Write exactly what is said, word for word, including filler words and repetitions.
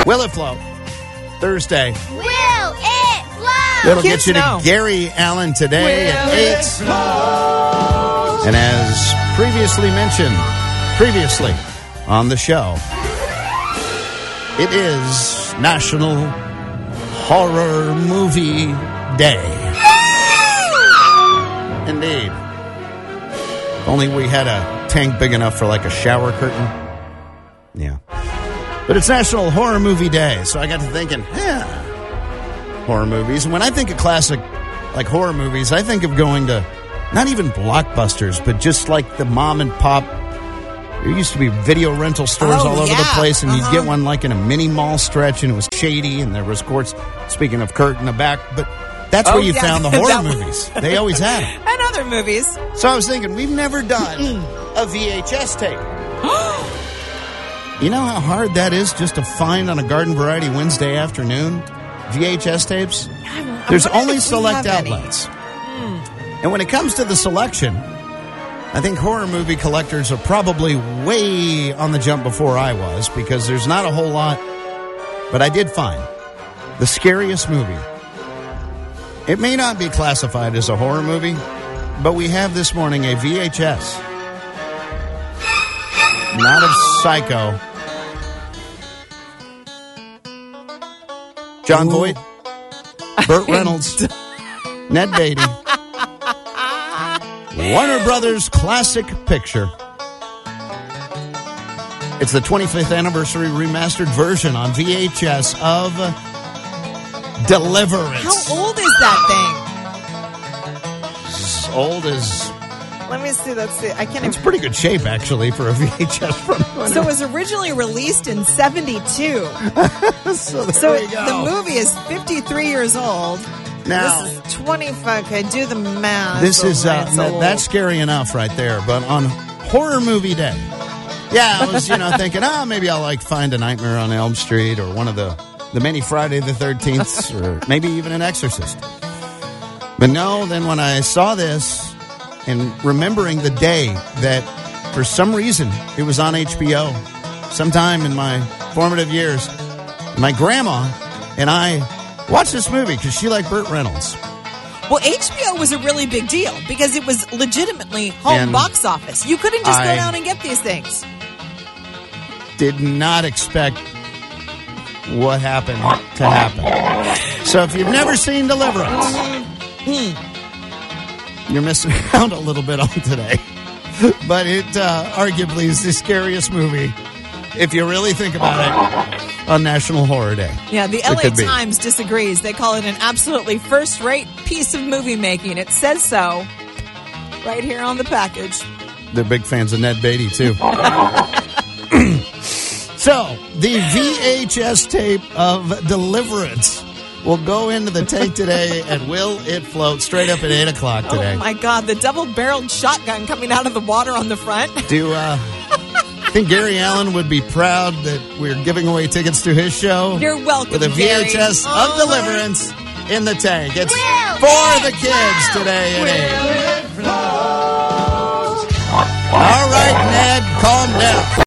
Will it float? Thursday. Will it float? It'll Kids get you to know. Gary Allen today Will at eight. And as previously mentioned, previously on the show, it is National Horror Movie Day. Indeed. Only we had a tank big enough for like a shower curtain. Yeah. But it's National Horror Movie Day, so I got to thinking, yeah, horror movies. And when I think of classic, like horror movies, I think of going to not even Blockbusters, but just like the mom and pop. There used to be video rental stores Oh, all over yeah. the place, and Uh-huh. you'd get one like in a mini mall stretch, and it was shady, and there was, of course, speaking of Kurt in the back, but that's Oh, where you yeah. found the horror That one. movies. They always had them. And other movies. So I was thinking, we've never done a V H S tape. You know how hard that is just to find on a Garden Variety Wednesday afternoon? V H S tapes? I'm There's wondering only if we select have any. outlets. And when it comes to the selection, I think horror movie collectors are probably way on the jump before I was, because there's not a whole lot. But I did find the scariest movie. It may not be classified as a horror movie, but we have this morning a V H S. Not of Psycho. John Voight, Burt Reynolds, Ned Beatty. Warner Brothers classic picture. It's the twenty-fifth anniversary remastered version on V H S of Deliverance. How old is that As old as... thing? Let me see. Let's see. I can't It's even. pretty good shape, actually, for a V H S from... So it was originally released in seventy-two. so there So we it- go. the movie is fifty-three years old. Now, This is twenty-five. Okay, do the math. this So is uh, that's that- old. that's scary enough right there. But on Horror Movie Day, yeah, I was you know thinking, oh, maybe I'll like find a Nightmare on Elm Street or one of the the many Friday the thirteenths or maybe even an Exorcist. But no, then when I saw this and remembering the day that for some reason it was on H B O, sometime in my formative years, my grandma and I watched this movie because she liked Burt Reynolds. Well, H B O was a really big deal because it was legitimately home And box office. You couldn't just I- go down and get these things. Did not expect what happened to happen. So if you've never seen Deliverance, you're missing out a little bit on today. But it uh, arguably is the scariest movie, if you really think about it, on National Horror Day. Yeah, the It L A could be. Times disagrees. They call it an absolutely first-rate piece of movie making. It says so right here on the package. They're big fans of Ned Beatty, too. So, the V H S tape of Deliverance will go into the tank today and Will It Float straight up at eight o'clock today. Oh, my God. The double-barreled shotgun coming out of the water on the front. Do uh, I think Gary Allen would be proud that we're giving away tickets to his show? You're welcome, With a V H S Gary. of Oh, Deliverance in the tank. It's Will for it the kids float? today at eight. All right, Ned, calm down.